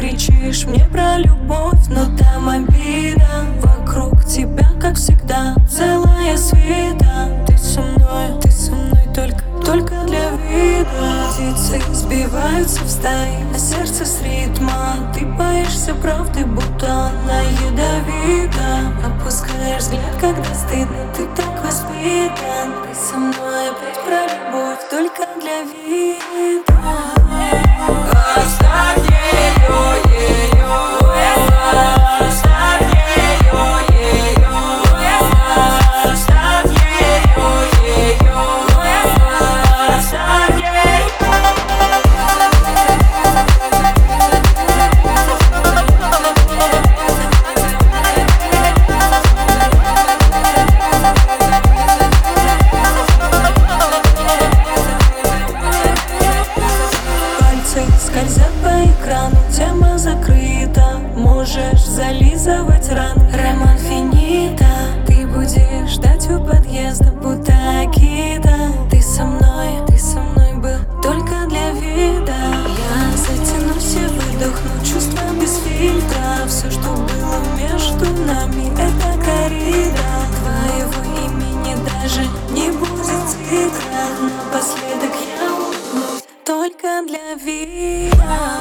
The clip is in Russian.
кричишь мне про любовь, но там обида. Вокруг тебя, как всегда, целая свита. Ты со мной только для вида. Птицы сбиваются в стаи, а сердце с ритма. Ты боишься правды, будто она ядовита. Опускаешь взгляд, когда стыдно, ты так воспитан. Ты со мной опять про любовь, только для вида. Оставь ее, оставь ее, оставь ее, оставь Скользят по экрану, тема закрыта. Можешь зализывать раны, роман финита. Ты будешь ждать у подъезда, будто Акита. Ты со мной был только для вида. Я затянусь и выдохну чувства без фильтра. Все, что было между нами, это коррида. Твоего имени даже не будет титра. Напоследок я улыбнусь только для вида.